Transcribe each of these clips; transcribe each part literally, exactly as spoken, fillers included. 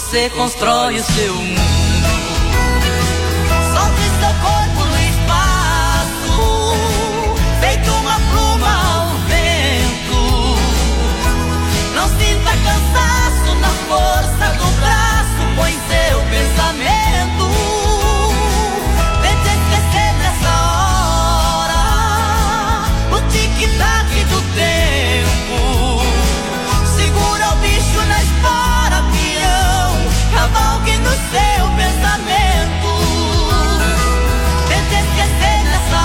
você constrói o seu mundo. Solte seu corpo no espaço, feito uma pluma ao vento. Não sinta cansaço na força do braço, põe seu pensamento. Tente esquecer nessa hora o tic-tac do tempo. Segura o bicho na espora, peão, cavalgue no seu pensamento. Tente esquecer nessa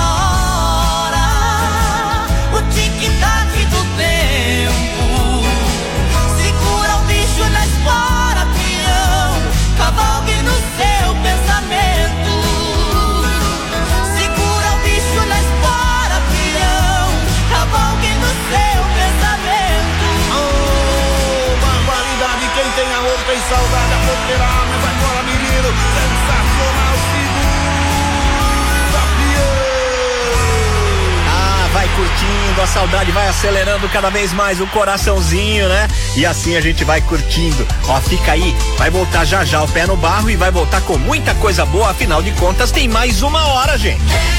hora o tic-tac do tempo. Segura o bicho na espora, peão, cavalgue no seu pensamento. Segura o bicho na espora, peão, cavalgue no seu pensamento. Oh, barbaridade, quem tem amor tem saudade, a porteira abre, vai embora menino, sensacional, segura, peão. Ah, vai curtindo, a saudade vai acelerando cada vez mais o coraçãozinho, né? E assim a gente vai curtindo. Ó, fica aí, vai voltar já já o pé no barro e vai voltar com muita coisa boa, afinal de contas tem mais uma hora, gente.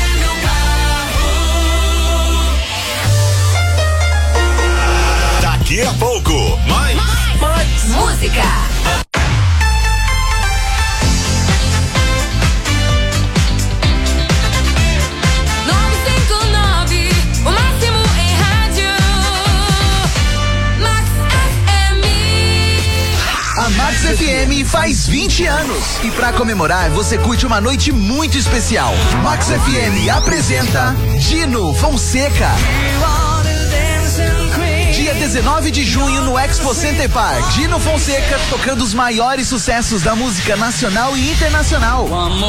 Daqui a pouco, mais, mais música. A Max F M faz vinte anos e pra comemorar você curte uma noite muito especial. Max F M apresenta Dino Fonseca. Dia dezenove de junho no Expo Center Park. Dino Fonseca tocando os maiores sucessos da música nacional e internacional.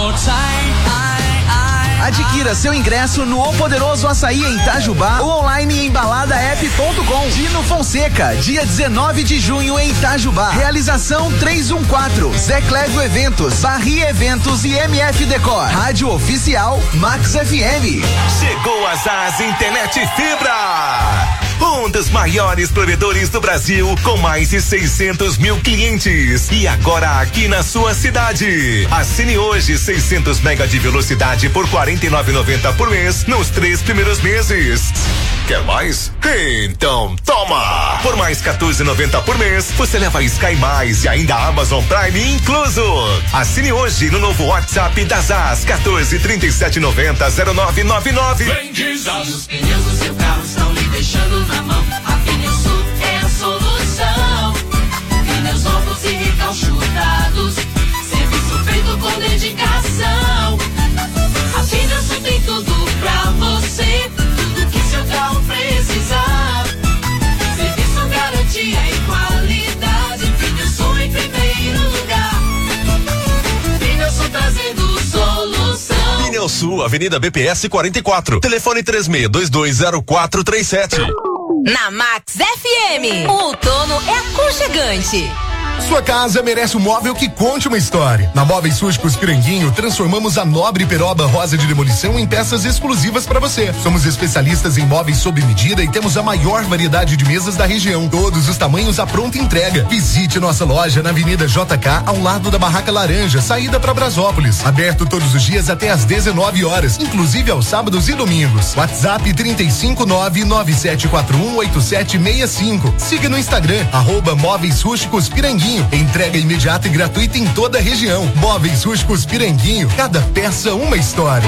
Adquira seu ingresso no O Poderoso Açaí em Itajubá ou online em balada app ponto com. Dino Fonseca, dia dezenove de junho em Itajubá. Realização trezentos e quatorze, Zé Clébio Eventos, Barri Eventos e M F Decor. Rádio Oficial Max F M. Chegou a Zaz Internet Fibra. Um dos maiores provedores do Brasil, com mais de seiscentos mil clientes. E agora aqui na sua cidade. Assine hoje seiscentos mega de velocidade por quarenta e nove reais e noventa centavos por mês nos três primeiros meses. Quer mais? Então toma! Por mais quatorze reais e noventa centavos por mês, você leva Sky Mais e ainda Amazon Prime incluso. Assine hoje no novo WhatsApp da Zaz, quatorze, trinta e sete, noventa, zero nove nove nove. Vem de Zaz. Os pneus do seu carro estão lhe deixando na mão. A Pneusul é a solução. Pneus novos e recalchutados, serviço feito com dedicação. A Pneusul tem tudo pra você, tudo que seu carro precisar. Serviço, garantia e qualidade. Pneusul em primeiro lugar. Pneusul trazendo solução. Pneusul, Avenida B P S quarenta e quatro. Telefone três seis dois dois zero quatro três sete. Na Max F M, o outono é aconchegante. Sua casa merece um móvel que conte uma história. Na Móveis Rústicos Piranguinho, transformamos a nobre peroba rosa de demolição em peças exclusivas para você. Somos especialistas em móveis sob medida e temos a maior variedade de mesas da região. Todos os tamanhos à pronta entrega. Visite nossa loja na Avenida J K, ao lado da Barraca Laranja, saída para Brasópolis. Aberto todos os dias até às dezenove horas, inclusive aos sábados e domingos. WhatsApp trinta e cinco, nove nove sete quatro um, oito sete seis cinco. Siga no Instagram, arroba Móveis Rústicos Piranguinho. Entrega imediata e gratuita em toda a região. Móveis Rústicos Piranguinho, cada peça uma história.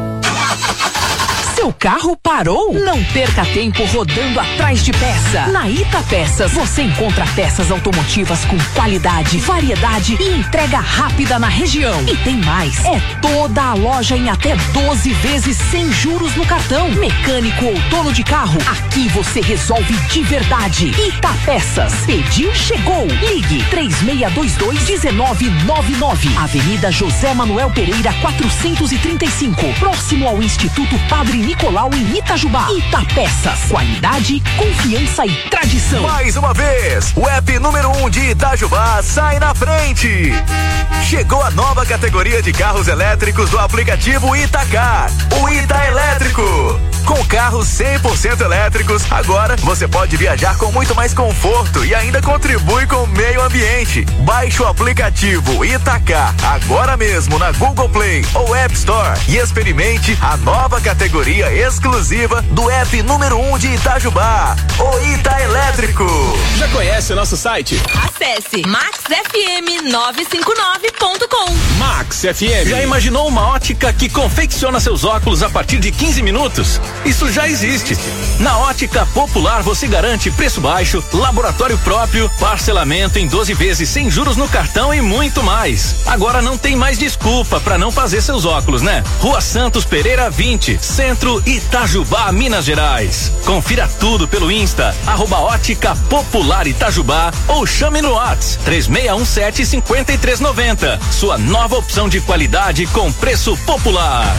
Seu carro parou? Não perca tempo rodando atrás de peça. Na Ita Peças você encontra peças automotivas com qualidade, variedade e entrega rápida na região. E tem mais, é toda a loja em até doze vezes sem juros no cartão. Mecânico ou dono de carro, aqui você resolve de verdade. Ita Peças, pediu, chegou. Ligue três seis dois dois, um nove nove nove. Avenida José Manuel Pereira quatrocentos e trinta e cinco, próximo ao Instituto Padre Nicolau em Itajubá. Itapeças, qualidade, confiança e tradição. Mais uma vez, o app número um de Itajubá sai na frente. Chegou a nova categoria de carros elétricos do aplicativo Itacar, o Ita Elétrico. Com carros cem por cento elétricos, agora você pode viajar com muito mais conforto e ainda contribui com o meio ambiente. Baixe o aplicativo Itacar agora mesmo na Google Play ou App Store e experimente a nova categoria exclusiva do app número um de Itajubá, o Ita Elétrico. Já conhece o nosso site? Acesse max f m nove cinco nove ponto com. Max F M. Já imaginou uma ótica que confecciona seus óculos a partir de quinze minutos? Isso já existe. Na Ótica Popular você garante preço baixo, laboratório próprio, parcelamento em doze vezes sem juros no cartão e muito mais. Agora não tem mais desculpa para não fazer seus óculos, né? Rua Santos Pereira vinte, Centro, Itajubá, Minas Gerais. Confira tudo pelo Insta, arroba Ótica Popular Itajubá ou chame no WhatsApp três seis um sete, cinco três nove zero. Sua nova opção de qualidade com preço popular.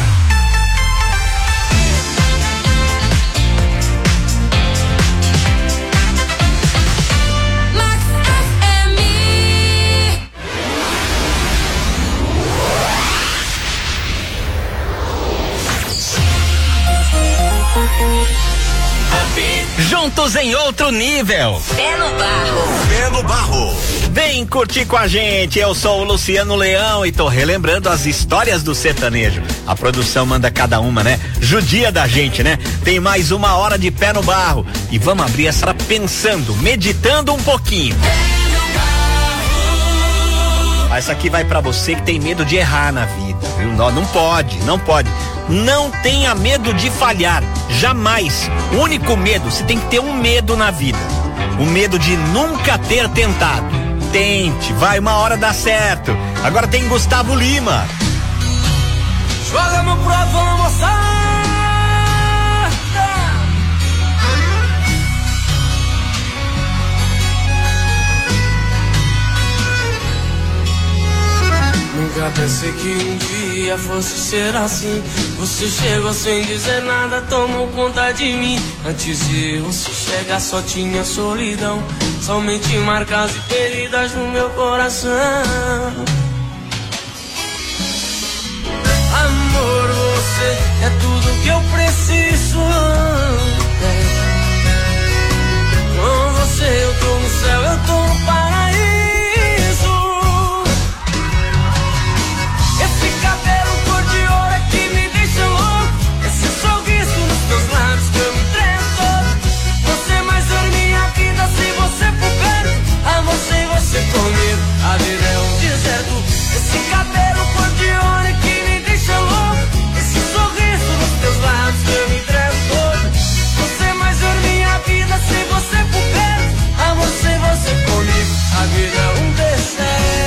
Juntos em outro nível. Pé no barro. Pé no barro. Vem curtir com a gente, eu sou o Luciano Leão e tô relembrando as histórias do sertanejo. A produção manda cada uma, né? Judia da gente, né? Tem mais uma hora de pé no barro e vamos abrir essa pensando, meditando um pouquinho. Essa aqui vai pra você que tem medo de errar na vida, viu? Não, não pode, não pode. Não tenha medo de falhar, jamais. O único medo, você tem que ter um medo na vida. O medo de nunca ter tentado. Tente, vai, uma hora dá certo. Agora tem Gustavo Lima. Joga meu prato, vamos moçada. Nunca pensei que um dia fosse ser assim. Você chegou sem dizer nada, tomou conta de mim. Antes de você chegar só tinha solidão, somente marcas e feridas no meu coração. Amor, você é tudo que eu preciso. Com você eu tô no céu, eu tô no paraíso. Comigo, a vida é um deserto. Esse cabelo cor de ouro que me deixa louco. Esse sorriso nos teus lábios que eu me entrego todo. Você mais ver minha vida sem você por perto. Amor, sem você comigo, a vida é um deserto.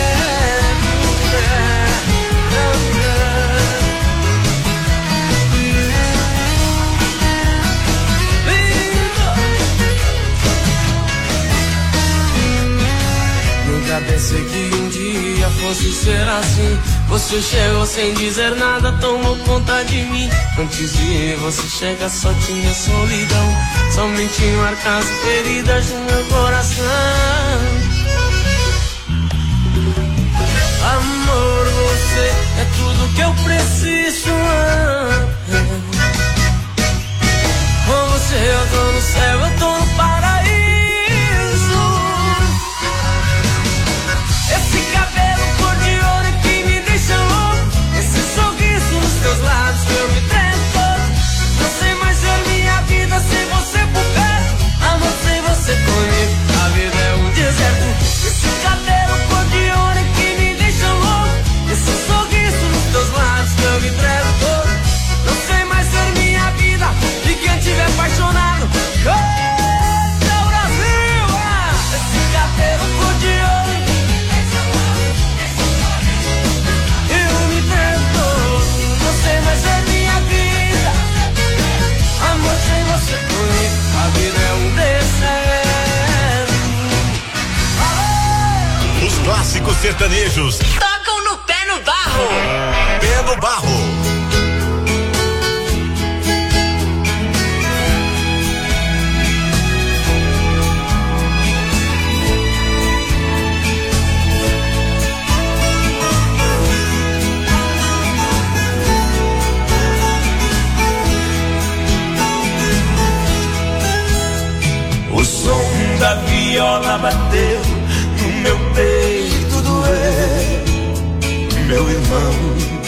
Pensei que um dia fosse ser assim. Você chegou sem dizer nada, tomou conta de mim. Antes de você chegar só tinha solidão, somente marcas e feridas no meu coração. Amor, você é tudo que eu preciso. Com você eu tô no céu, eu tô no paraíso. Esse cabelo cor de ouro que me deixa louco. Esse sorriso nos teus lábios que eu me tremo todo. Não sei mais ver minha vida sem você por perto. Amor, sem você comigo, a vida é um deserto. Esse cabelo cor de ouro que me deixa louco. Esse sorriso nos teus lábios que eu me tremo todo. Não sei mais ver minha vida e quem tiver apaixonado. Oh, seu Brasil, ah! Esse cabelo cor de ouro. A vida é um deserto. Os clássicos sertanejos Tocam no pé no barro. Pé no barro. meu irmão.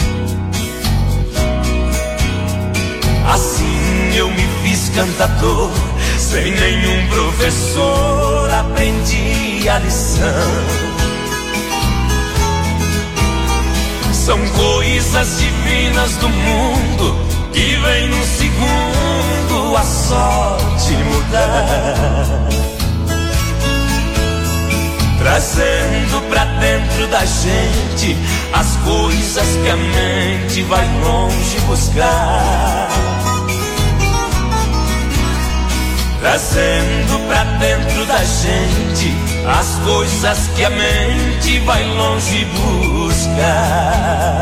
Assim eu me fiz cantador, sem nenhum professor aprendi a lição. São coisas divinas do mundo que vem num segundo a sorte mudar, trazendo pra dentro da gente as coisas que a mente vai longe buscar, trazendo pra dentro da gente as coisas que a mente vai longe buscar.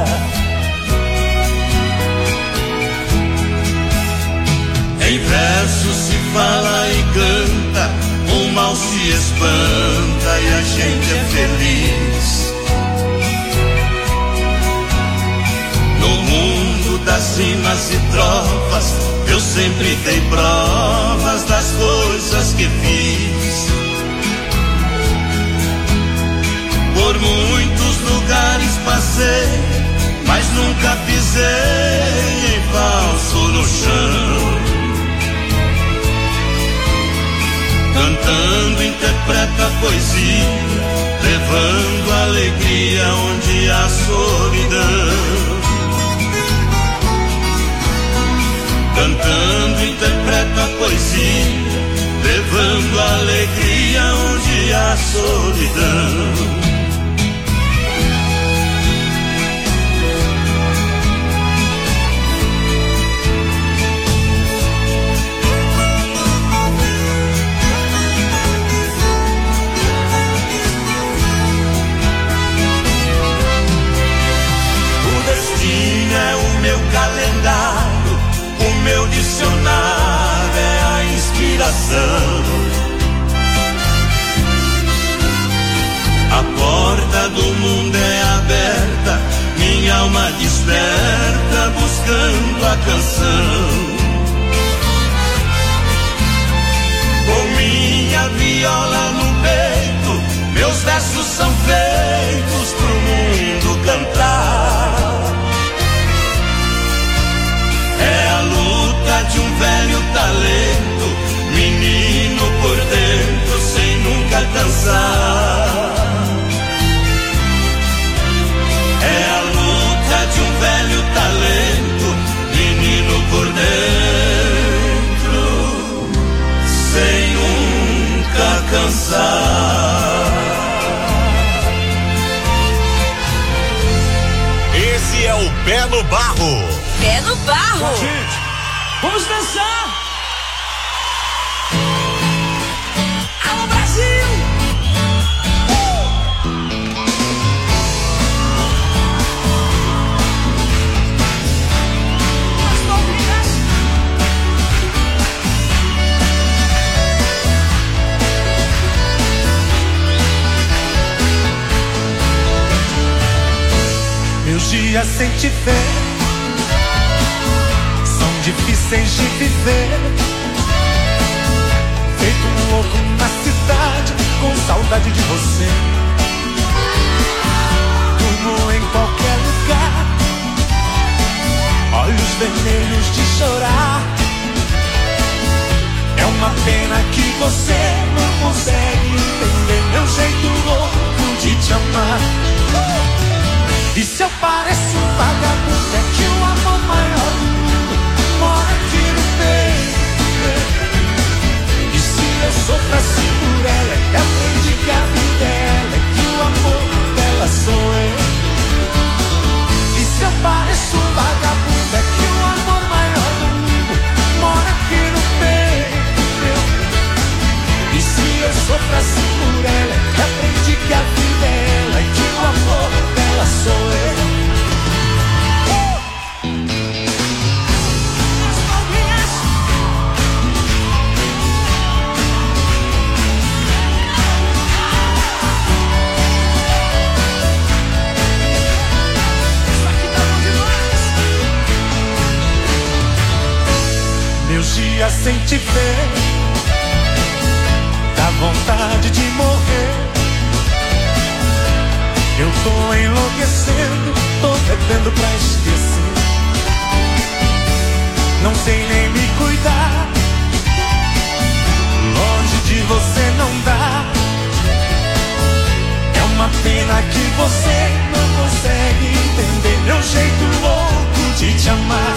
Em verso se fala e canta, o mal se espanta e a gente é feliz. No mundo das rimas e trovas, eu sempre dei provas das coisas que fiz. Por muitos lugares passei, mas nunca pisei em falso no chão. Cantando interpreta poesia, levando alegria onde há solidão. Cantando interpreta poesia, levando alegria onde há solidão. É o meu calendário, o meu dicionário é a inspiração. A porta do mundo é aberta, minha alma desperta buscando a canção. Com minha viola no peito, meus versos são feitos pro mundo cantar. É a luta de um velho talento, menino por dentro sem nunca cansar. É a luta de um velho talento, menino por dentro sem nunca cansar. Esse é o Pé no Barro. Pé no barro. Gente, vamos dançar. Alô, Brasil. Meus dias sem te ver difíceis de viver, feito um louco na cidade, com saudade de você. Durmo em qualquer lugar, olhos vermelhos de chorar. É uma pena que você não consegue entender meu jeito louco de te amar. E se eu pareço um vagabundo, é que o amor maior do mundo mora aqui no peito. E se eu sofro assim por ela, é que aprendi que a vida é ela, é que o amor dela sou eu. E se eu pareço um vagabundo, é que o amor maior do mundo mora aqui no peito. E se eu sofro assim por ela, é que aprendi que a vida é ela, é que o amor dela sou eu. Meus dias sem te ver, dá vontade de morrer. Eu tô enlouquecendo tô bebendo pra esquecer. Não sei nem me cuidar, longe de você não dá. É uma pena que você não consegue entender meu jeito louco de te amar.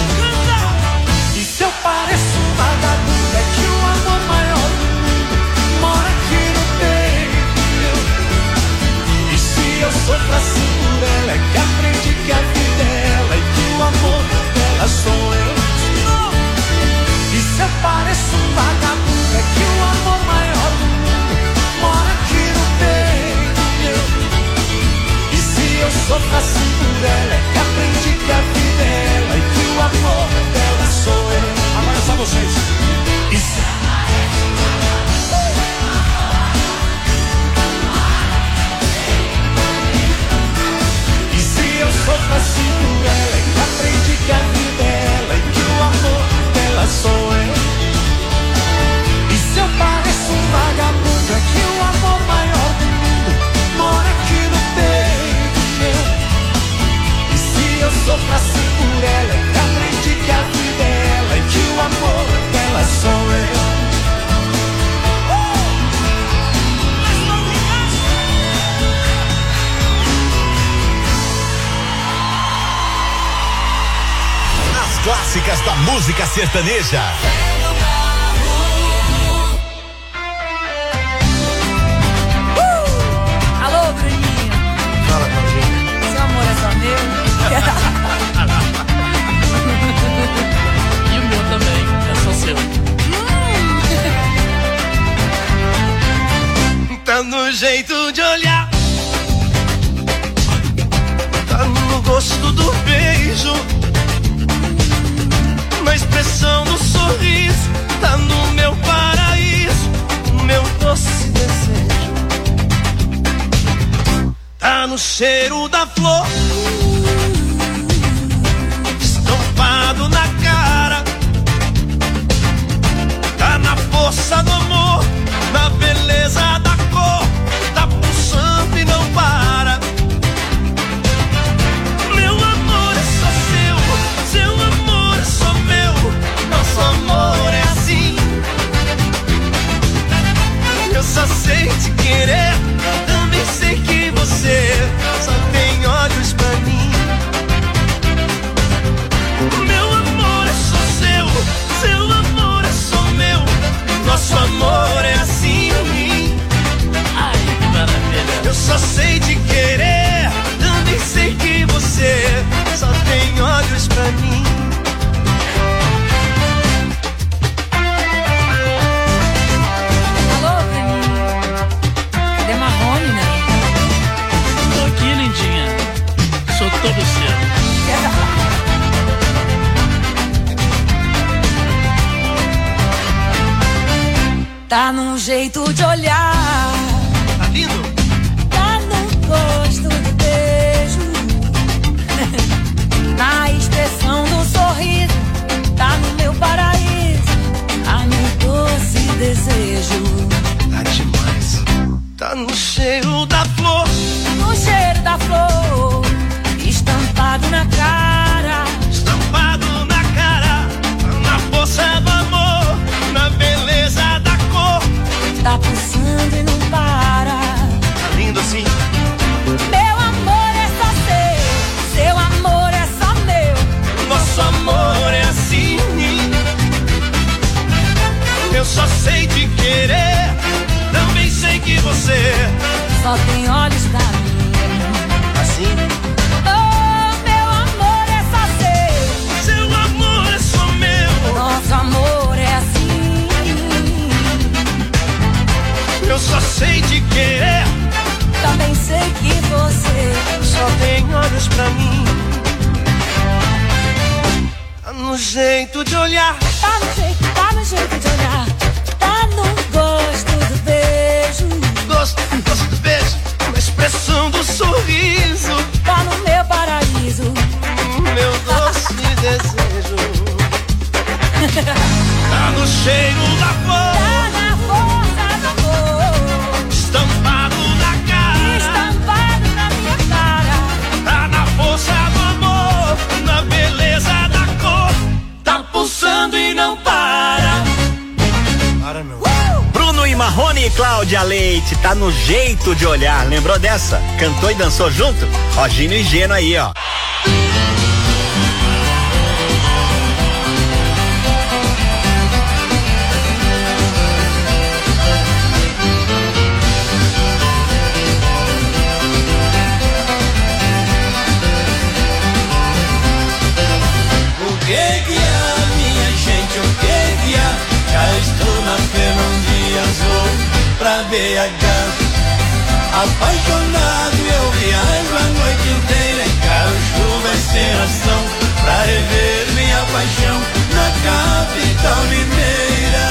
E se eu pareço um vagabundo, é que o amor maior do mundo mora aqui no peito meu. E se eu sofro assim por ela, é que aprendi que a vida é ela e que o amor dela sou eu. E se eu pareço um vagabundo, é que o amor maior do mundo mora aqui no peito meu. E se eu sofro assim por ela, é que aprendi que a vida é ela e que o amor dela sou eu. Agora só vocês. E se... E se eu sofro assim por ela, é que aprendi que a vida é ela e que o amor dela sou eu. E se eu pareço um vagabundo, é que o amor maior do mundo mora aqui no peito meu. E se eu sofro assim por ela, é que aprendi que a vida é ela e que o amor dela sou eu. As clássicas da música sertaneja. Alô, Bruninho. Fala, Paulinho. Seu amor é só meu. E o meu também, é só seu. Tá no jeito de olhar, tá no gosto do beijo, na expressão do sorriso, tá no meu paraíso, no meu doce desejo. Tá no cheiro da flor, estampado na cara, tá na força do amor, na beleza da cor, tá pulsando e não para. Meu amor é só seu, seu amor é só meu, nosso amor é assim. Eu só sei te querer, também sei que você só tem olhos pra mim. Meu amor é só seu, seu amor é só meu, nosso amor é assim. Ai, que maravilha. Eu só sei te querer, também sei que você só tem olhos pra mim. Alô, Bruninho. Cadê Marrone, né? Tô aqui, lindinha. Sou todo seu. Tá num jeito de olhar, Tá lindo? tá no gosto do beijo, na expressão do sorriso, tá no meu paraíso, tá no doce desejo. Tá demais. Tá no cheiro da flor, No cheiro da flor, estampado na cara, estampado na cara, na força do amor, na beleza da cor. tá pulsando e não para. Tá lindo assim. Meu amor é só seu, seu amor é só meu. Nosso amor é assim. Eu só sei te querer, também sei que você Só tem olhos pra mim. assim. Oh, meu amor é só seu, Seu amor é só meu. nosso amor é assim. Eu só sei te querer, Também sei que você só tem olhos pra mim. Tá no jeito de olhar, tá no jeito, tá no jeito de olhar, tá no gosto do beijo, gosto, gosto do beijo, na expressão do sorriso, tá no meu paraíso, meu doce desejo. Tá no cheiro da flor, tá na força do amor, estampado na cara, estampado na minha cara, tá na força aí, Cláudia Leite, tá no jeito de olhar. Lembrou dessa? Cantou e dançou junto? Ó, Gino e Geno aí, ó. Pra B H, apaixonado eu viajo a noite inteira em carro, chuva e serração, pra rever minha paixão na capital mineira.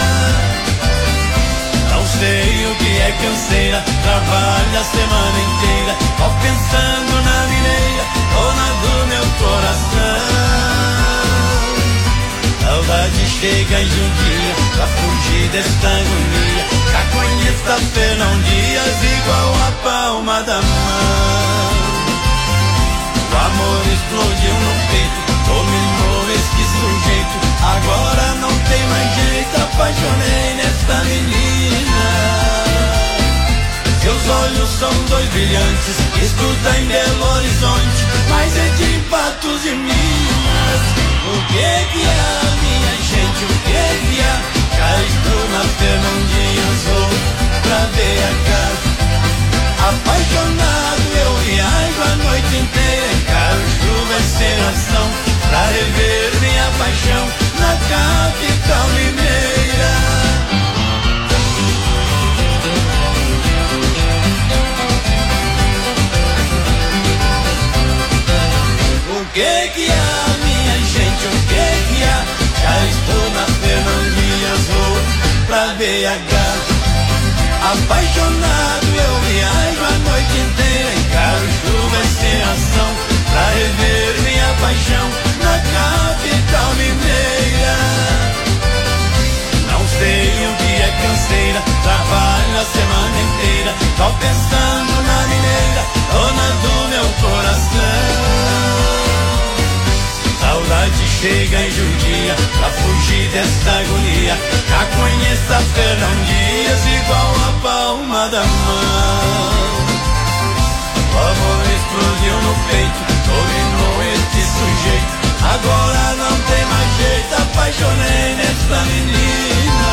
Não sei o que é canseira, trabalho a semana inteira, ó pensando na mineira, dona do meu coração. Saudade chega em judia, pra fugir desta agonia, caconhista Fernão Dias igual a palma da mão. O amor explodiu no peito, dominou este sujeito, agora não tem mais jeito, apaixonei nesta menina. Seus olhos são dois brilhantes, estuda em Belo Horizonte, mas é de Patos de Minas. O que que há, minha gente, o que que há? Já estou na Fernão Dias, vou pra B H. Apaixonado eu viajo a noite inteira em carro, chuva e serração, pra rever minha paixão na capital mineira. O que que há, minha gente, o que que há? Já estou na Fernão Dias, vou pra B H. Apaixonado eu viajo a noite inteira em carro, chuva e serração, pra rever minha paixão na capital mineira. Não sei o que é canseira, trabalho a semana inteira, tô pensando na mineira, dona do meu coração. Saudade chega em judia, pra fugir desta agonia, já conheço a Fernão Dias igual a palma da mão. O amor explodiu no peito, dominou este sujeito, agora não tem mais jeito, apaixonei nesta menina.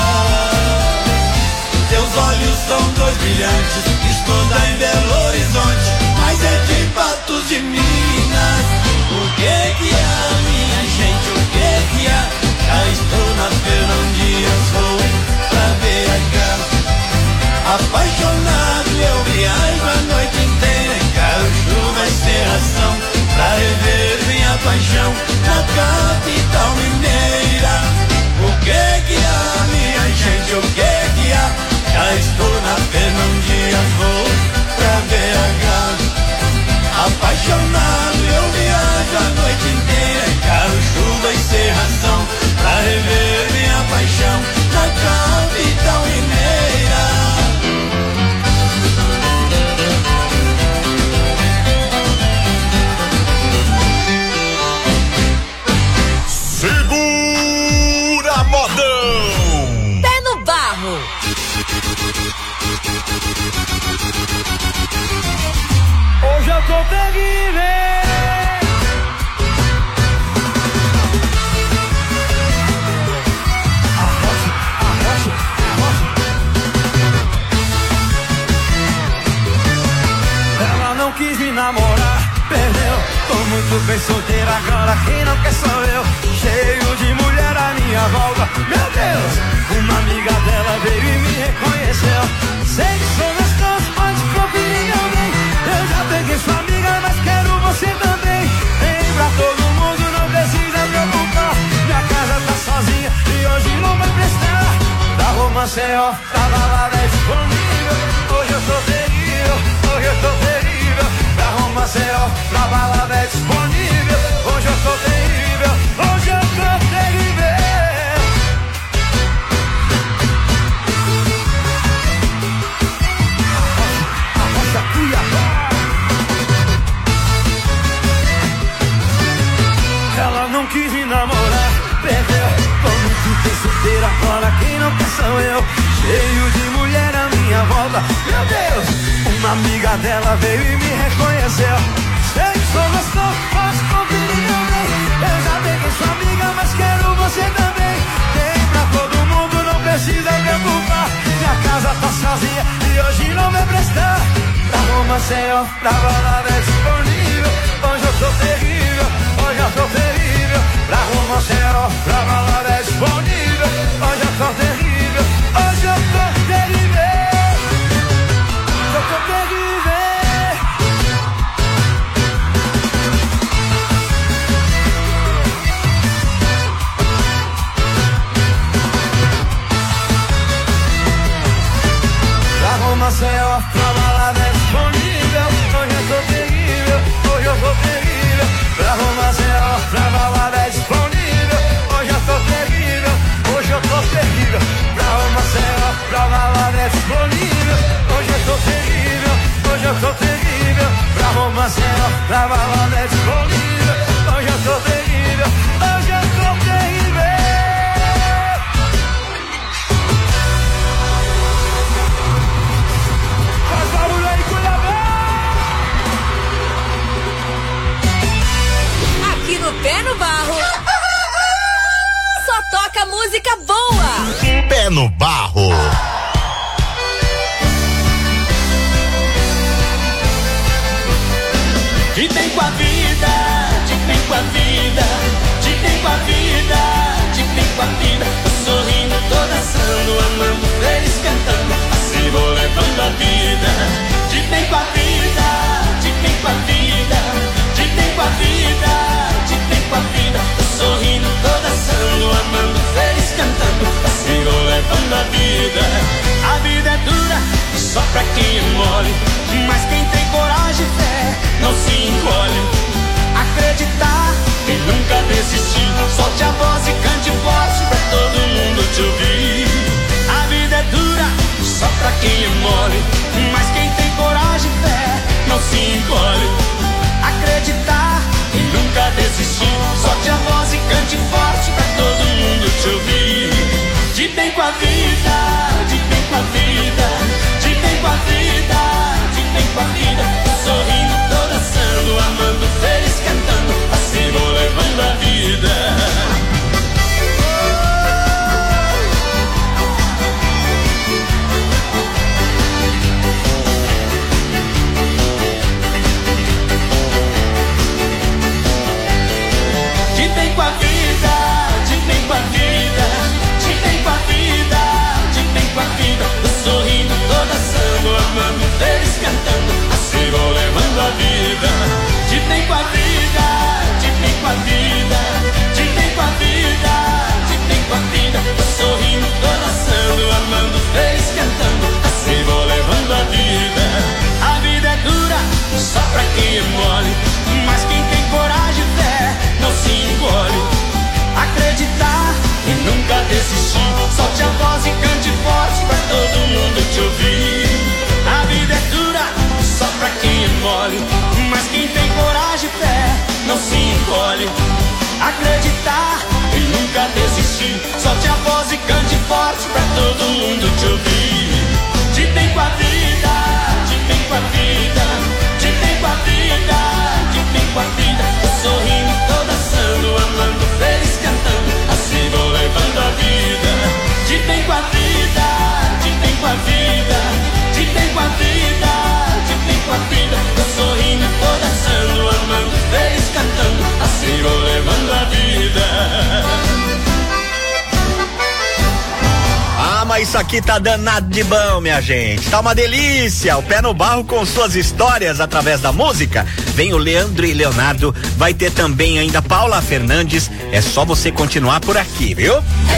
Seus olhos são dois brilhantes, estuda em Belo Horizonte, mas é de Patos de Minas. O que que há, minha gente, o que que há? Já estou na Fernão Dias, vou pra B H. Apaixonado eu viajo a noite inteira em carro, chuva e serração, pra rever minha paixão na capital mineira. O que que há, minha gente, o que que há? Já estou na Fernão Dias, vou pra B H. Apaixonado eu viajo a noite inteira em carro, chuva e serração, pra rever minha paixão na capital mineira. Segura, modão! Pé no barro! Hoje eu tô terrível. Arrocha, arrocha, arrocha. Ela não quis me namorar, perdeu. Tô muito bem solteira agora, quem não quer sou eu. Cheio de mulher à minha volta, meu Deus. Uma amiga dela veio e me reconheceu. Sei que sou gostoso, pode conferir em alguém. Eu já peguei sua amiga, mas quero você também. Vem pra todo mundo, não precisa preocupar. Minha casa tá sozinha e hoje não vai prestar. Da romance é ó, da balada é disponível. Hoje eu tô terrível, hoje eu tô terrível. Da romance é ó, da balada é disponível. Hoje eu tô terrível, hoje eu tô terrível. Ela não quis me namorar, perdeu. Tô muito bem solteira agora, quem não quer sou eu. Cheio cara dela veio e me reconheceu. Sei que sou gostoso, posso conferir também. Eu já peguei sua amiga, mas quero você também. Tem pra todo mundo, não precisa preocupar. Minha casa tá sozinha e hoje não vai prestar. Pra Maceió, pra balada é disponível. Hoje eu tô terrível, hoje eu tô terrível. Pra Maceió, pra balada é disponível. Hoje eu tô terrível, hoje eu tô terrível. Eu tô terrível. Maceió, pra balada é disponível. Hoje eu tô terrível, hoje eu tô terrível. Pra Maceió, pra balada é disponível. Hoje eu tô terrível, hoje eu tô terrível. Pra Maceió, pra balada é disponível. Hoje eu tô terrível, hoje eu tô terrível. Pra Maceió, pra balada é disponível. Hoje eu tô terrível, hoje eu tô terrível. Aqui no Pé no Barro só toca música boa. Pé no Barro. De bem com a vida, de bem com a vida, de bem com a vida, de bem com a vida. Tô sorrindo, tô dançando, amando, feliz cantando, assim vou levando a vida. De bem com a vida, de bem com a vida, de bem com a vida, de bem com a vida. Tô sorrindo, tô dançando, amando, feliz cantando, assim vou levando a vida. A vida é dura, só pra quem é mole, mas quem tem coragem e fé não se encolhe. Acreditar e nunca desistir. Solte a voz e cante forte pra todo mundo te ouvir. A vida é dura, só pra quem é mole, mas quem tem coragem e fé não se encolhe. Acreditar e nunca desistir. Solte a voz e cante forte pra todo mundo te ouvir. De bem com a vida, de bem com a vida, de bem com a vida, de bem com a vida. Tô sorrindo, tô dançando, amando, feliz cantando, assim vou levando a vida. De bem com a vida, de bem com a vida, de bem com a vida, de bem com a vida. Tô sorrindo, tô dançando, amando, feliz cantando, assim vou levando a vida. De bem com a vida, de bem com a vida, de bem com a vida, de bem com a vida. Tô sorrindo, tô dançando, amando, feliz cantando, assim vou levando a vida. A vida é dura, só pra quem é mole, mas quem tem coragem e fé não se engole. Acreditar e nunca desistir. Solte a voz e cante forte pra todo mundo te ouvir. A vida é dura, só pra quem é mole, mas quem tem coragem e fé não se encolhe. Acreditar e nunca desistir. Solte a voz e cante forte pra todo mundo te ouvir. De bem com a vida, de bem com a vida, de bem com a vida, de bem com a vida. Tô sorrindo, tô dançando, amando, feliz cantando, assim vou levando a vida. De bem com a vida, de bem com a vida, de bem com a vida, de bem com a vida. Tô sorrindo, tô dançando, amando, feliz cantando, assim vou levando a vida. Ah, mas isso aqui tá danado de bom, minha gente. Tá uma delícia. O Pé no Barro com suas histórias através da música. Vem o Leandro e Leonardo. Vai ter também ainda Paula Fernandes. É só você continuar por aqui, viu?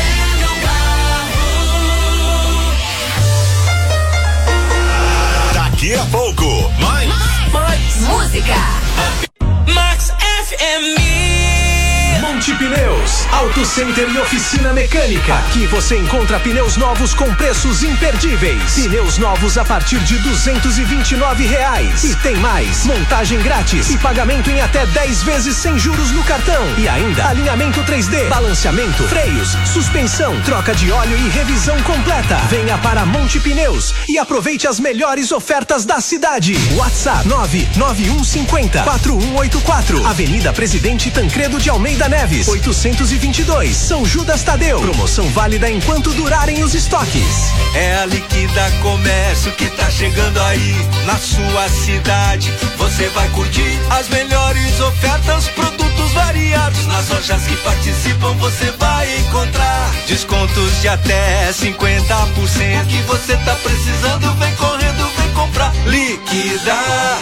Daqui a pouco, mais, mais música. Max F M. Monte Pneus, Auto Center e oficina mecânica. Aqui você encontra pneus novos com preços imperdíveis. Pneus novos a partir de duzentos e vinte e nove reais. E tem mais, montagem grátis e pagamento em até dez vezes sem juros no cartão. E ainda alinhamento três D, balanceamento, freios, suspensão, troca de óleo e revisão completa. Venha para Monte Pneus e aproveite as melhores ofertas da cidade. WhatsApp nove nove um cinco zero quatro um oito quatro. Avenida Presidente Tancredo de Almeida Neves, oitocentos e vinte e dois, São Judas Tadeu. Promoção válida enquanto durarem os estoques. É a Liquida Comércio que tá chegando aí na sua cidade. Você vai curtir as melhores ofertas, produtos variados. Nas lojas que participam você vai encontrar descontos de até cinquenta por cento. O que você tá precisando, vem correndo, vem comprar. Liquida,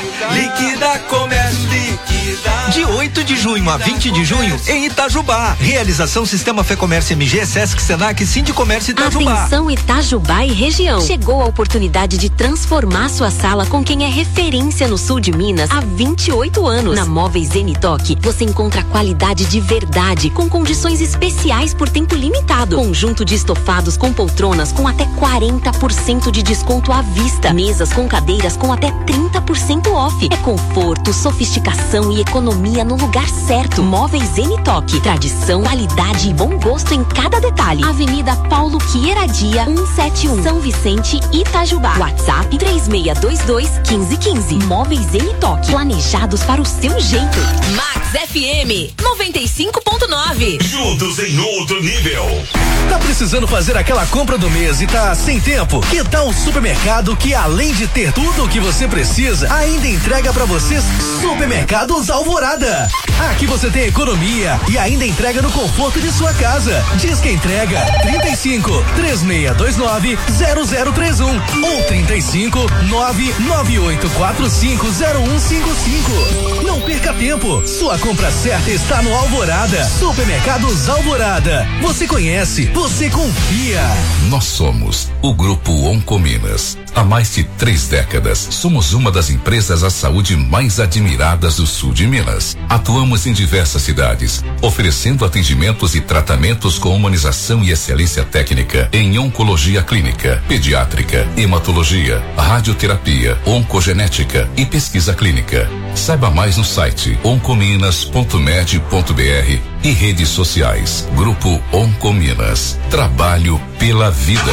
Liquida Comércio, Liquida. De oito de junho a vinte de junho em Itajubá. Realização Sistema Fê Comércio M G, Sesc, Senac, Sindicomércio Itajubá. Atenção Itajubá e região. Chegou a oportunidade de transformar sua sala com quem é referência no sul de Minas há vinte e oito anos. Na Móveis Zenitoque, você encontra qualidade de verdade com condições especiais por tempo limitado. Conjunto de estofados com poltronas com até quarenta por cento de desconto à vista. Mesas com cadeiras com até trinta por cento off. É conforto, sofisticação e economia no lugar certo. Móveis Zenitoque, tradição, qualidade e bom gosto em cada detalhe. Avenida Paulo Queiradia, cento e setenta e um, São Vicente, Itajubá. WhatsApp três seis dois dois, um cinco um cinco. Móveis Zenitoque, planejados para o seu jeito. Max F M noventa e cinco ponto nove. Juntos em outro nível. Tá precisando fazer aquela compra do mês e tá sem tempo? Que tal um supermercado que, além de ter tudo o que você precisa, ainda entrega pra vocês? Supermercados Alvorada. Aqui você tem economia e ainda entrega no conforto de sua casa. Diz que entrega trinta e cinco, três seis dois nove, zero zero três um ou trinta e cinco, nove nove oito quatro cinco zero um cinco cinco. Não perca tempo. Sua compra certa está no Alvorada. Supermercados Alvorada. Você conhece, você confia. Nós somos o Grupo Oncominas. Há mais de três décadas, somos uma das empresas à saúde mais admiradas do sul de Minas. Atuamos em diversas cidades, oferecendo atendimentos e tratamentos com humanização e excelência técnica em oncologia clínica, pediátrica, hematologia, radioterapia, oncogenética e pesquisa clínica. Saiba mais no site oncominas ponto med ponto br e redes sociais. Grupo Oncominas. Trabalho pela vida.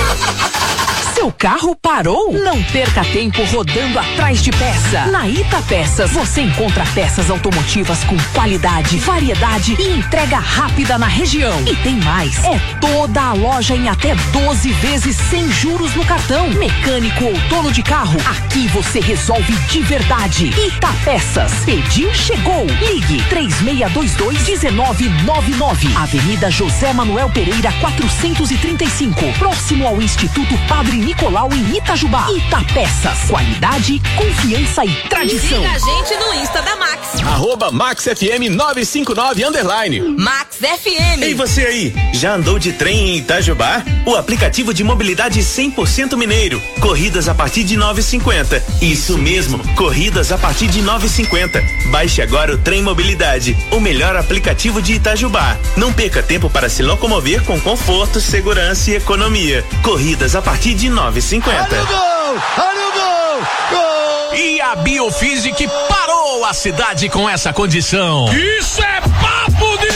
Seu carro parou? Não perca tempo rodando atrás de peça. Na Ita Peças você encontra peças automotivas com qualidade, variedade e entrega rápida na região. E tem mais, é toda a loja em até doze vezes sem juros no cartão. Mecânico ou dono de carro, aqui você resolve de verdade. Ita Peças, pediu, chegou. Ligue três seis dois dois, um nove nove nove. Avenida José Manuel Pereira quatrocentos e trinta e cinco, próximo ao Instituto Padre Nicolau em Itajubá. Itapeças, qualidade, confiança e tradição. Siga a gente no Insta da Max. Arroba Max F M novecentos e cinquenta e nove underline. Max F M. Ei, você aí, já andou de trem em Itajubá? O aplicativo de mobilidade cem por cento mineiro. Corridas a partir de nove e cinquenta. Isso mesmo, corridas a partir de nove e cinquenta. Baixe agora o Trem Mobilidade, o melhor aplicativo de Itajubá. Não perca tempo para se locomover com conforto, segurança e economia. Corridas a partir de nove e cinquenta. Olha o gol! Olha o gol! Gol! E a Biofísic parou a cidade com essa condição. Isso é papo de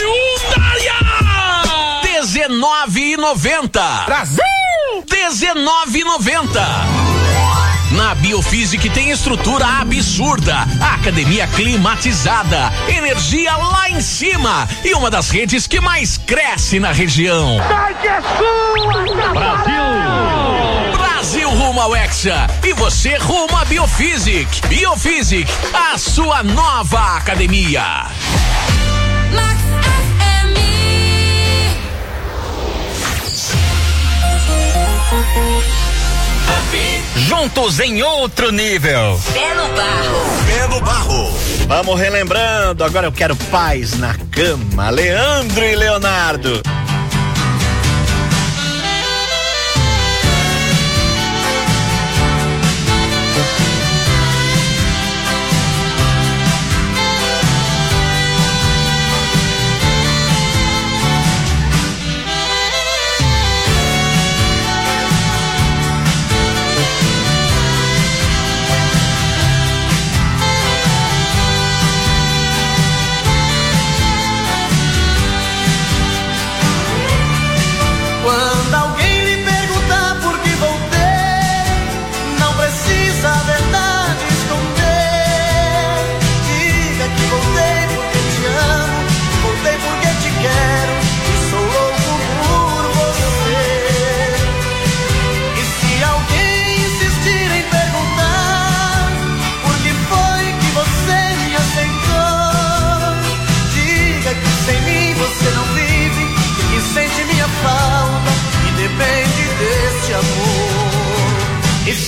Undaia! dezenove e noventa. Brasil! dezenove e noventa. Na Biofísic tem estrutura absurda, academia climatizada, energia lá em cima e uma das redes que mais cresce na região. Brasil! Brasil rumo ao Hexa e você rumo à Biofísic. Biofísic, a sua nova academia. Max F M. Juntos em outro nível. Pé no barro. Pé no barro. Vamos relembrando, agora eu quero paz na cama. Leandro e Leonardo.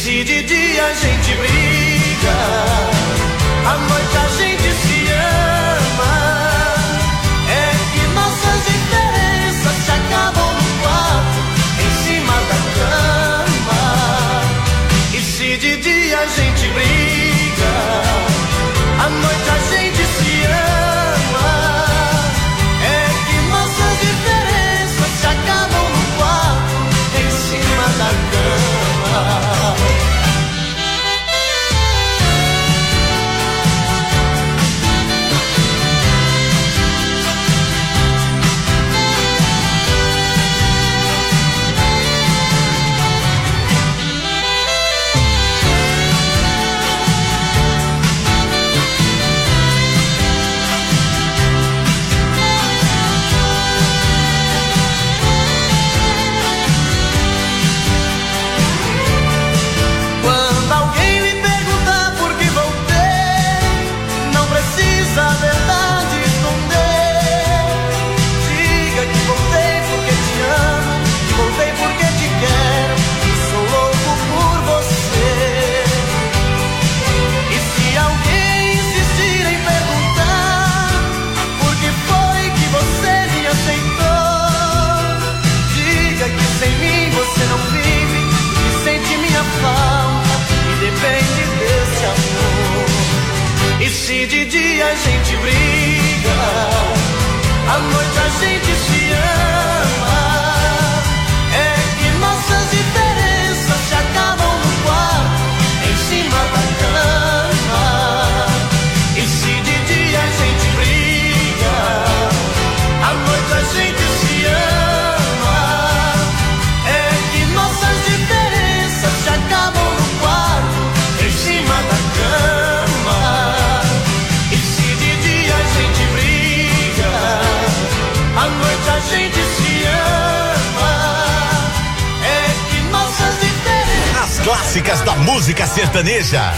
se de dia a gente briga, à noite a gente se ama. É que nossas diferenças se acabam no quarto, em cima da cama. E se de dia a gente briga, à noite a gente se ama. É que nossas diferenças se acabam no quarto, em cima da cama. Depende desse amor. E se de dia a gente briga, à noite a gente se ama. É que nossas diferenças se acabam no quarto, em cima da cama. E se de dia a gente briga, à noite a gente se ama. É que nossas diferenças se acabam no quarto, em cima da cama. E se de dia a gente briga, à noite a gente se ama. É que nossas diferenças. As clássicas da música sertaneja.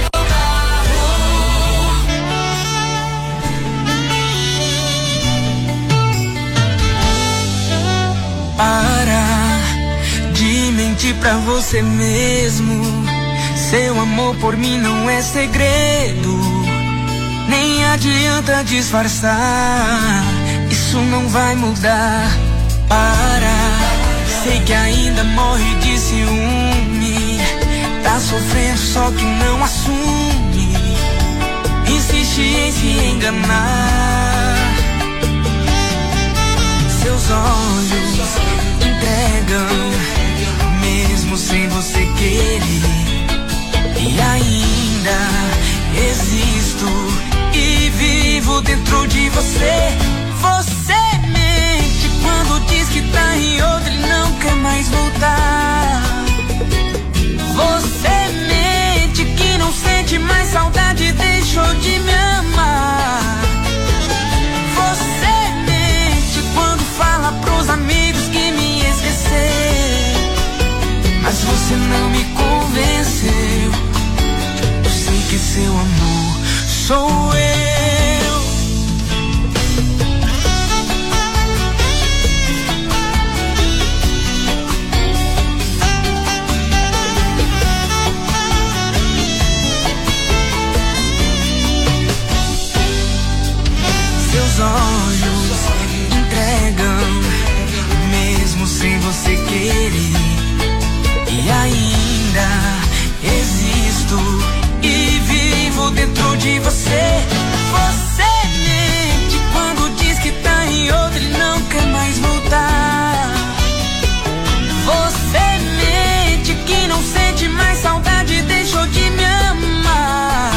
Para de mentir pra você mesmo. Seu amor por mim não é segredo, nem adianta disfarçar, isso não vai mudar. Para, sei que ainda morre de ciúme, tá sofrendo só que não assume, insiste em se enganar. Seus olhos entregam, mesmo sem você querer. E ainda existo e vivo dentro de você. Você mente quando diz que tá em outra e não quer mais voltar. Você mente que não sente mais saudade e deixou de me amar. Você mente quando fala pros amigos que me esqueceu, mas você não me convenceu. Que seu amor sou eu. Seus olhos entregam, mesmo sem você querer. E ainda existo e vivo dentro de você. Você mente quando diz que tá em outra e não quer mais voltar. Você mente que não sente mais saudade e deixou de me amar.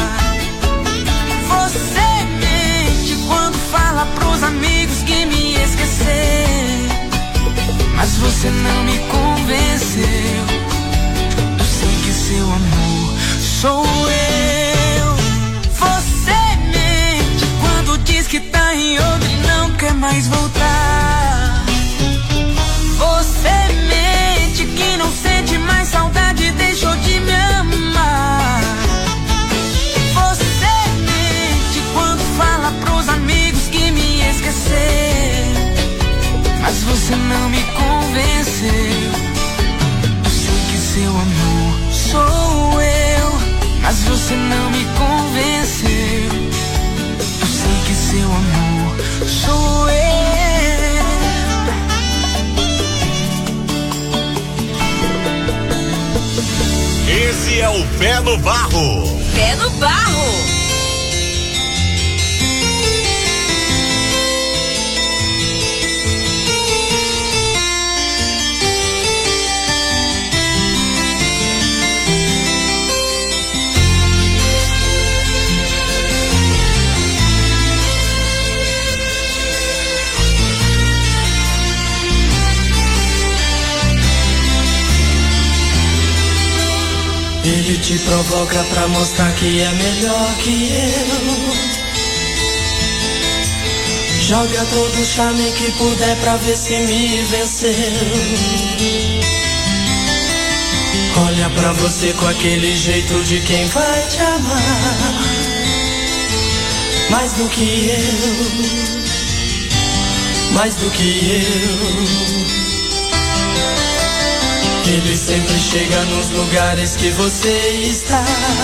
Você mente quando fala pros amigos que me esqueceu, mas você não me convenceu. Eu sei que seu amor sou eu. Você mente quando diz que tá em outra e não quer mais voltar. Você mente que não sente mais saudade e deixou de me amar. Você mente quando fala pros amigos que me esqueceu, mas você não me convenceu. Eu sei que seu amor sou mas você não me convenceu. Eu sei que seu amor sou eu. Esse é o Pé no Barro. Pé no Barro. Ele te provoca pra mostrar que é melhor que eu. Joga todo o charme que puder pra ver se me venceu. Olha pra você com aquele jeito de quem vai te amar mais do que eu, mais do que eu. Ele sempre chega nos lugares que você está.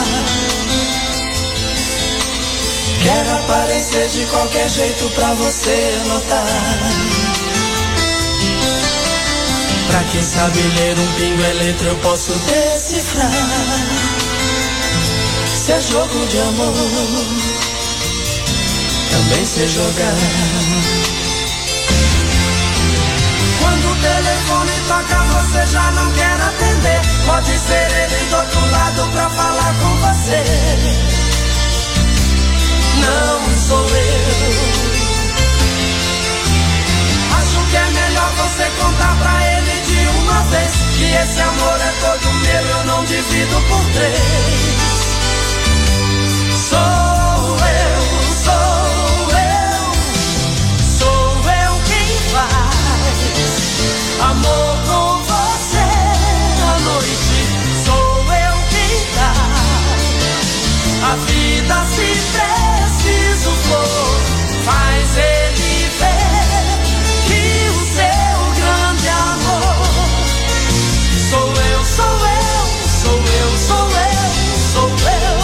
Quer aparecer de qualquer jeito pra você notar. Pra quem sabe ler um pingo é letra, eu posso decifrar. Se é jogo de amor, também sei jogar. Quando o telefone toca, você já não quer atender. Pode ser ele do outro lado pra falar com você. Não sou eu. Acho que é melhor você contar pra ele de uma vez que esse amor é todo meu, eu não divido por três. Sou eu, sou eu, sou eu quem faz amor com você à noite. Sou eu quem dá a vida se preciso for. Faz ele ver que o seu grande amor sou eu, sou eu, sou eu, sou eu, sou eu.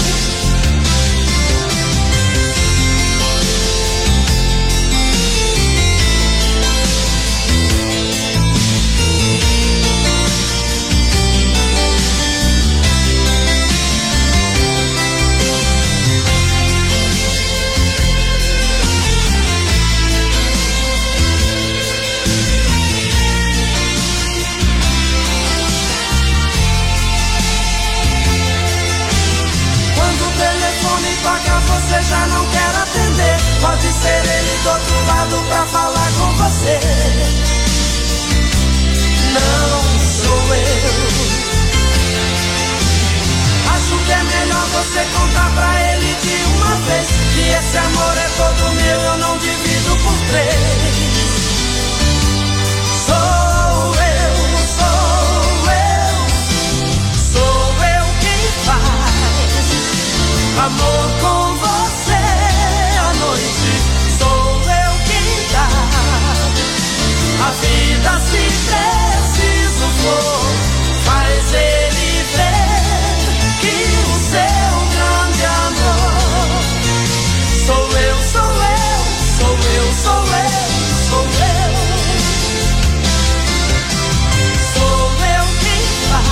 Você já não quer atender. Pode ser ele do outro lado pra falar com você. Não sou eu. Acho que é melhor você contar pra ele de uma vez que esse amor é todo meu, eu não divido por três. Sou eu, sou eu, sou eu quem faz amor com você à noite. Sou eu quem dá a vida se preciso for. Faz ele ver que o seu grande amor sou eu, sou eu, sou eu, sou eu, sou eu. Sou eu quem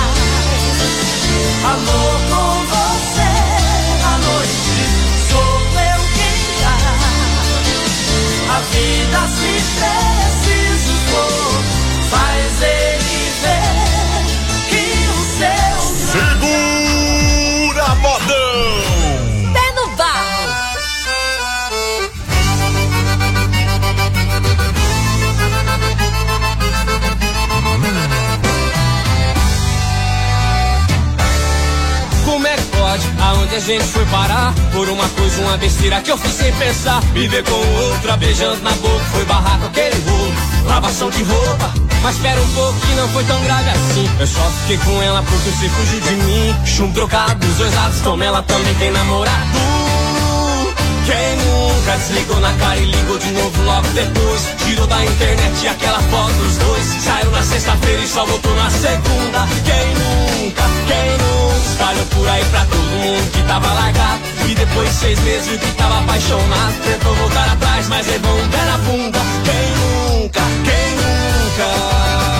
faz amor com você à noite. Sou eu quem dá a vida se preciso for. Faz ele ver que o seu Segura, modão! Pé no Barro. Como é que pode? Aonde a gente foi parar? Por uma coisa, uma besteira que eu fiz sem pensar. Me ver com outra, beijando na boca. Foi barrar com aquele rolo, lavação de roupa. Mas espera um pouco que não foi tão grave assim. Eu só fiquei com ela porque você fugiu de mim. Chum trocado dos dois lados, toma, ela também tem namorado. Quem nunca desligou na cara e ligou de novo logo depois? Tirou da internet aquela foto dos dois. Saiu na sexta-feira e só voltou na segunda. Quem nunca, quem nunca espalhou por aí pra todo mundo tava largado. E depois de seis meses viu que tava apaixonado. Tentou voltar atrás, mas levou um pé na bunda. Quem nunca, quem nunca?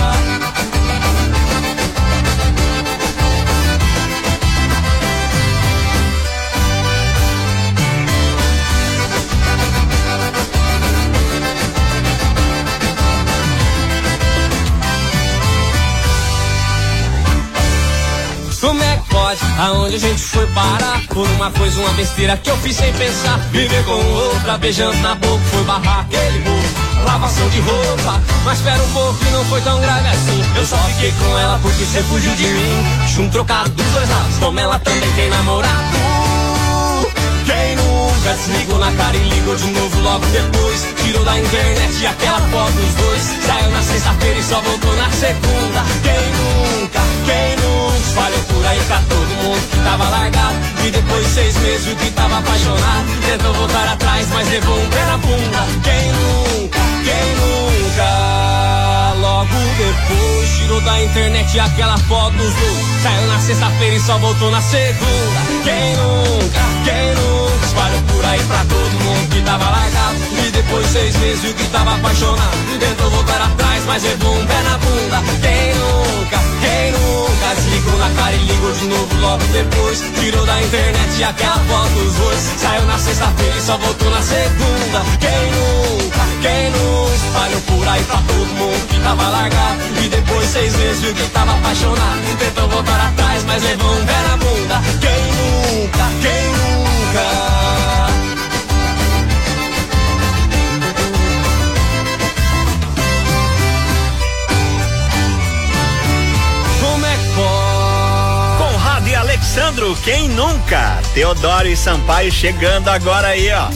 Como é que pode? Aonde a gente foi parar? Por uma coisa, uma besteira que eu fiz sem pensar. Viver com outra, beijando na boca, foi barrar aquele bolo. Lavação de roupa, mas espera um pouco que não foi tão grave assim. Eu só fiquei com ela porque cê fugiu de mim. Chum trocado dos dois lados, como ela também tem namorado. Quem nunca desligou na cara e ligou de novo logo depois? Tirou da internet aquela foto dos dois. Saiu na sexta-feira e só voltou na segunda. Quem nunca, quem nunca espalhou por aí pra todo mundo que tava largado. E depois de seis meses viu que tava apaixonado. Tentou voltar atrás, mas levou um pé na bunda. Quem nunca, quem nunca? Logo depois tirou da internet aquela foto dos dois. Saiu na sexta-feira e só voltou na segunda. Quem nunca, quem nunca espalhou por aí pra todo mundo que tava largado. E depois de seis meses viu que tava apaixonado. Tentou voltar atrás, mas levou um pé na bunda. Quem nunca, quem nunca desligou na cara e ligou de novo logo depois? Tirou da internet aquela foto dos dois. Saiu na sexta-feira e só voltou na segunda. Quem nunca, quem nunca espalhou por aí pra todo mundo que tava largado. E depois de seis meses viu que tava apaixonado. Tentou voltar atrás, mas levou um pé na bunda. Quem nunca, quem nunca? Alexandro, quem nunca? Teodoro e Sampaio chegando agora aí, ó.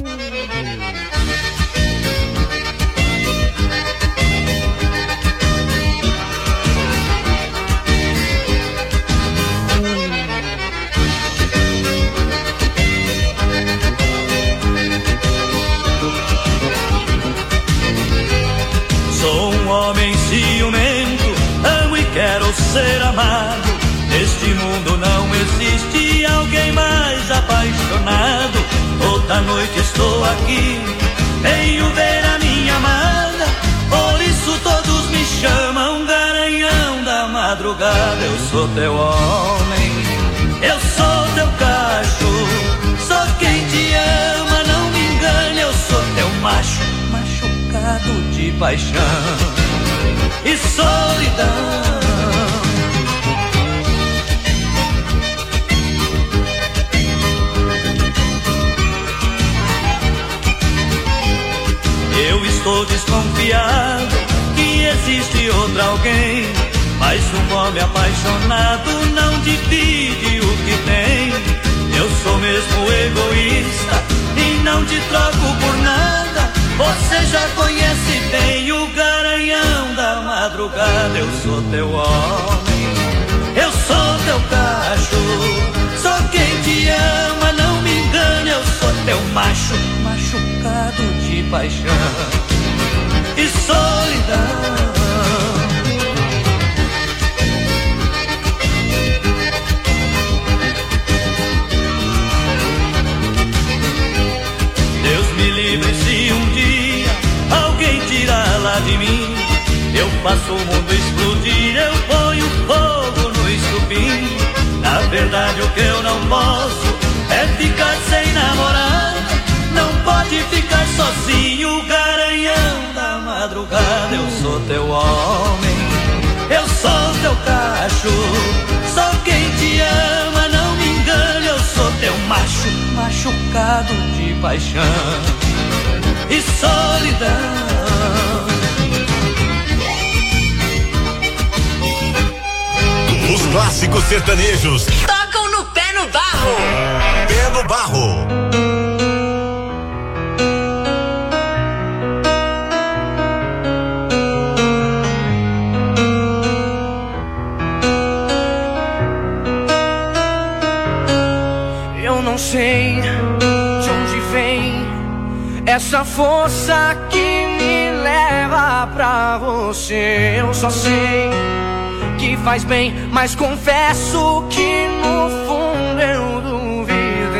Sou um homem ciumento, amo e quero ser amado. Neste mundo não existe alguém mais apaixonado. Toda noite estou aqui, venho ver a minha amada. Por isso todos me chamam Garanhão da madrugada. Eu sou teu homem, eu sou teu cacho. Sou quem te ama, não me engane. Eu sou teu macho, machucado de paixão e solidão. Eu estou desconfiado que existe outro alguém, mas um homem apaixonado não divide o que tem. Eu sou mesmo egoísta e não te troco por nada. Você já conhece bem o Garanhão da madrugada. Eu sou teu homem, eu sou teu cacho. Sou quem te ama, não me engane. Eu sou teu macho, machucado de paixão e solidão. Deus me livre se um dia alguém tirar lá de mim. Eu faço o mundo explodir, eu ponho fogo no estupim. Na verdade o que eu não posso é ficar sem namorada. Não pode ficar sozinho, Garanhão da madrugada. Eu sou teu homem, eu sou teu cacho. Sou quem te ama, não me engane. Eu sou teu macho, machucado de paixão e solidão. Os clássicos sertanejos Tocam no pé no barro. Pé no barro. Eu não sei de onde vem essa força que me leva pra você. Eu só sei que faz bem, mas confesso que no fundo eu duvido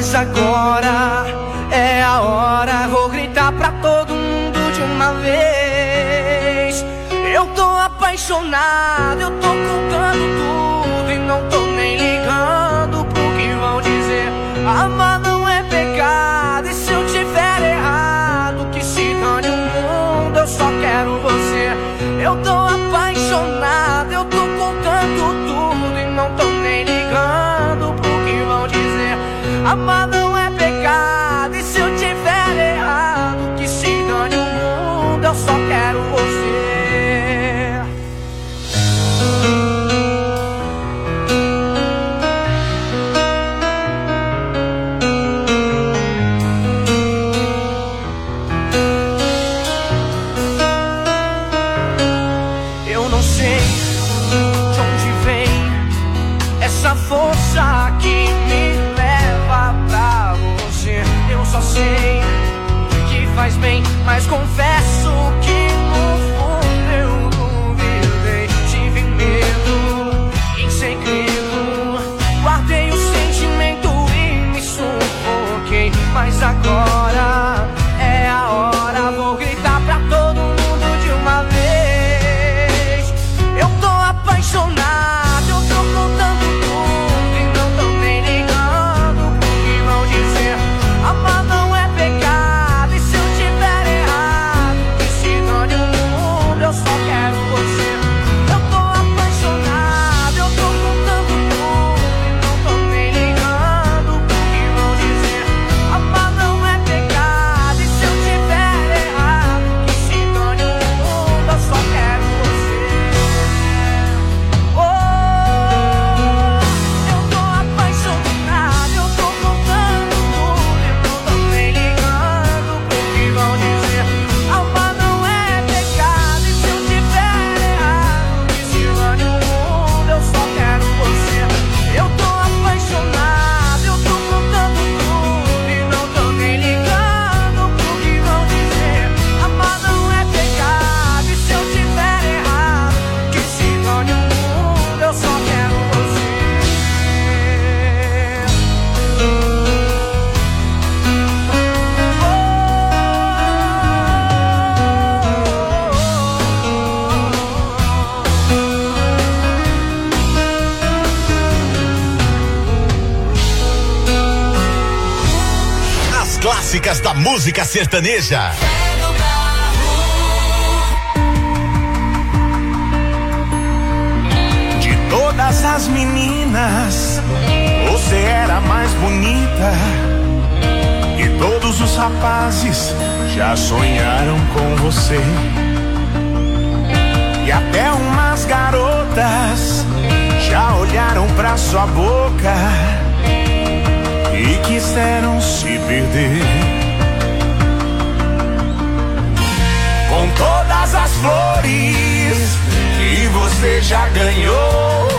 Mas agora é a hora, vou gritar pra todo mundo de uma vez. Eu tô apaixonado, eu tô contando tudo e não tô nem ligando pro que vão dizer. Amar não é pecado, e se eu tiver errado, que se dane o mundo, eu só quero você. Eu tô apaixonado, eu tô contando tudo e não tô nem ligando pro que vão dizer. Amar não é pecado, e se eu tiver errado, que se dane o mundo, eu só quero você. Eu não sei de onde vem essa força que me leva pra você. Eu só sei que faz bem, mas confesso que no fundo eu duvidei. Tive medo, em segredo, guardei o sentimento e me sufoquei. Mas agora é a hora, vou gritar pra todo mundo de uma vez. Eu tô apaixonado, eu tô contando tudo e não tô nem ligando pro que vão dizer. Amar não é pecado, e se eu tiver errado, que se dane o mundo, eu só quero você. Eu tô apaixonado, eu tô contando tudo e não tô nem ligando pro que vão dizer. Amar não é pecado, e se eu tiver errado, que se dane o mundo, eu só quero você. Oh, eu tô apaixonado, eu tô contando tudo e não tô nem ligando pro que vão dizer. Amar não é pecado, e se eu tiver errado, que se dane o mundo, eu só quero você. Eu tô apaixonado, eu tô contando tudo e não tô nem ligando pro que vão dizer. Amar não é pecado, e se eu tiver errado, que se dane o mundo, eu só quero você. As clássicas da música sertaneja. De todas as meninas, você era a mais bonita. E todos os rapazes já sonharam com você. E até umas garotas já olharam pra sua boca e quiseram se perder. Com todas as flores que você já ganhou,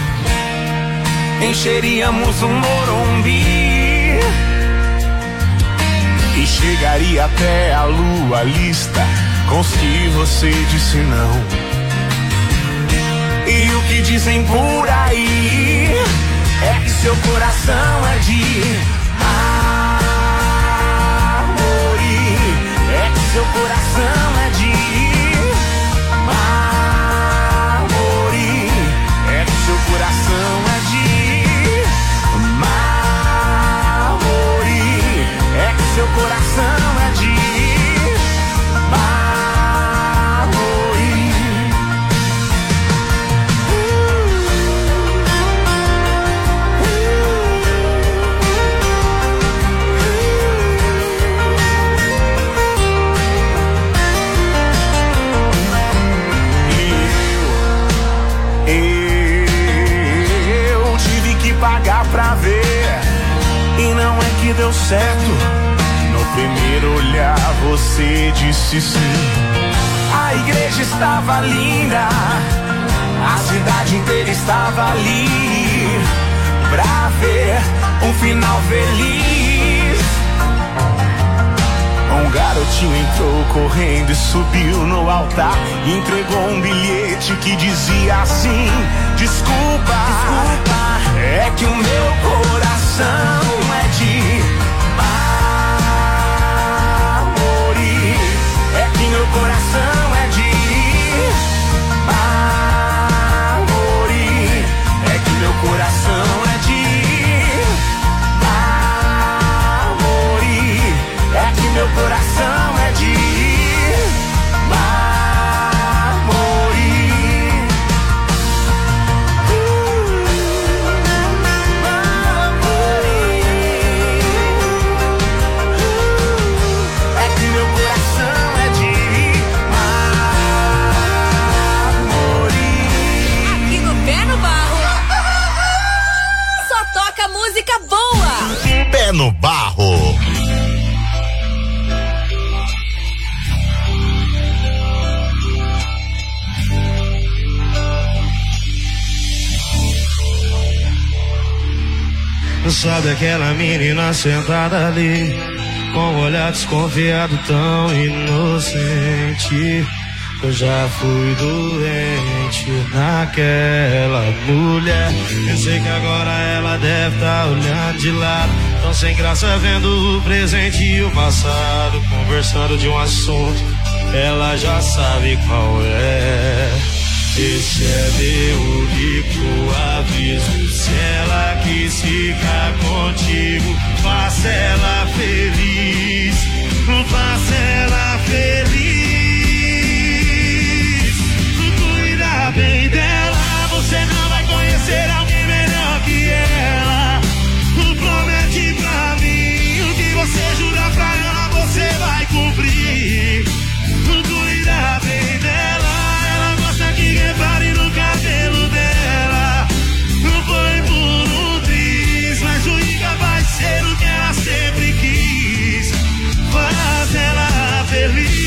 encheríamos um Morumbi e chegaria até a lua lista com os que você disse não. E o que dizem por aí é que seu coração é de amor. É que seu coração é de amor. É que seu coração é de amor. É que seu coração é de pagar pra ver, e não é que deu certo. No primeiro olhar você disse sim. A igreja estava linda, a cidade inteira estava ali pra ver um final feliz. Um garotinho entrou correndo e subiu no altar. Entregou um bilhete que dizia assim: desculpa, desculpa, é que o meu coração é de mármore. É que meu coração é de mármore. É que meu coração é de mármore. É que meu coração é de música boa. Pé no barro. Sabe aquela menina sentada ali, com um olhar desconfiado tão inocente? Eu já fui doente naquela mulher. Eu sei que agora ela deve estar olhando de lado, tão sem graça vendo o presente e o passado, conversando de um assunto, ela já sabe qual é. Esse é meu único aviso: se ela quis ficar contigo, faça ela feliz, faça ela feliz. Bem dela, você não vai conhecer alguém melhor que ela. Promete pra mim o que você jurar pra ela, você vai cumprir. Cuida bem dela, ela gosta que repare no cabelo dela. Não foi por um triz, mas o Ica vai ser o que ela sempre quis. Faz ela feliz.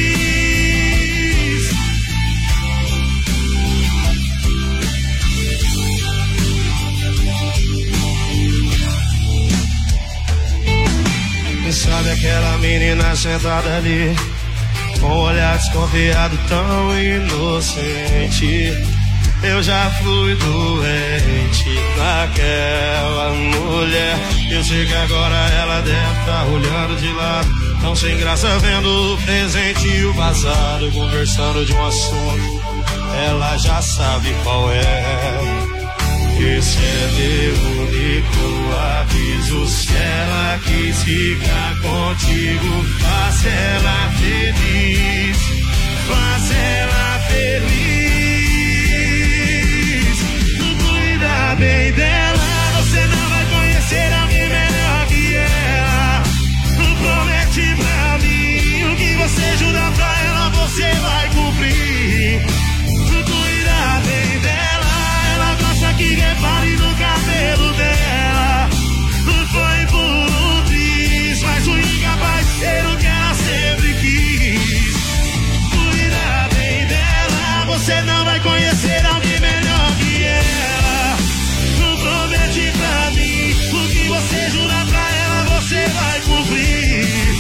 Sabe aquela menina sentada ali, com um olhar desconfiado tão inocente? Eu já fui doente naquela mulher. Eu sei que agora ela deve estar olhando de lado, tão sem graça vendo o presente e o passado, conversando de um assunto, ela já sabe qual é. Esse é meu único aviso: se ela quis ficar contigo, faça ela feliz, faça ela feliz. Cuida bem dela, você não vai conhecer alguém melhor que ela. Promete pra mim o que você jurar pra ela, você vai cumprir. Cuida bem dela, que repare no cabelo dela. Não foi por um triz, mas o Ica vai ser o que ela sempre quis. Cuida bem dela, você não vai conhecer alguém melhor que ela. Não promete pra mim o que você jurar pra ela, você vai cumprir.